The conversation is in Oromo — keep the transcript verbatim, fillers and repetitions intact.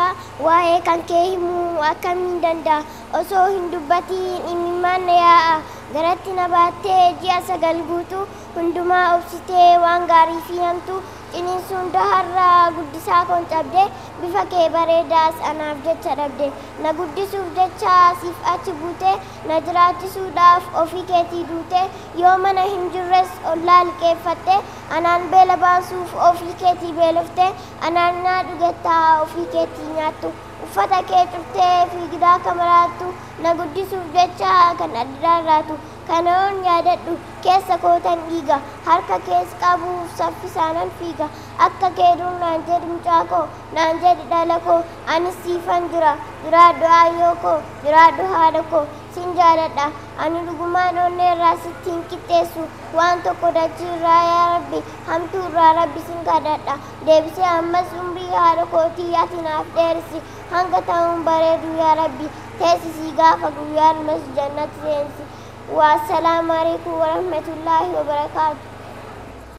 isaa waa'ee kan kee himuu akkamiin danda'a osoo hin dubbatiin imimmaan na yaa'a garatti na baattee ji'a sagal guutuu hundumaa obsitee waan gaarii fi hamtuu ciniinsuun daharraa guddisaa koon cabde bifa kee bareedaas anaaf jecha dhabde na guddisuuf jecha siif achi buute na jiraachisuudhaaf ofii keetii duute yoo mana hin jirres ollaa liqeeffatte anaan beela baasuuf ofii keetii beelofte anaan naa dhugettaa ofii keetii nyaattu uffata kee cuftee fiigidaa kamaraattu na guddisuuf jecha kan addaarraatu kanoon yaadadhu keessa kootan dhiiga harka kees qabuuf saffisaanan fiiga akka keeduun naan jedhi mucaa koo naan jedhi dhala koo anis siifan jira jiraadhu aayyoo koo jiraadhu haadha koo sin jaaladha ani dhugumaan onnee irraa sitti hin qixxeessu waan tokko dachii irraa yaa rabbi hamtuu irraa rabbi sin kadhadha deebisee ammas umrii haadha kootii ati naaf dheerisi hanga ta'uun bareedu yaa rabbi teessisii gaafa guyyaan mas jannati seensi. والسلام عليكم ورحمة الله وبركاته.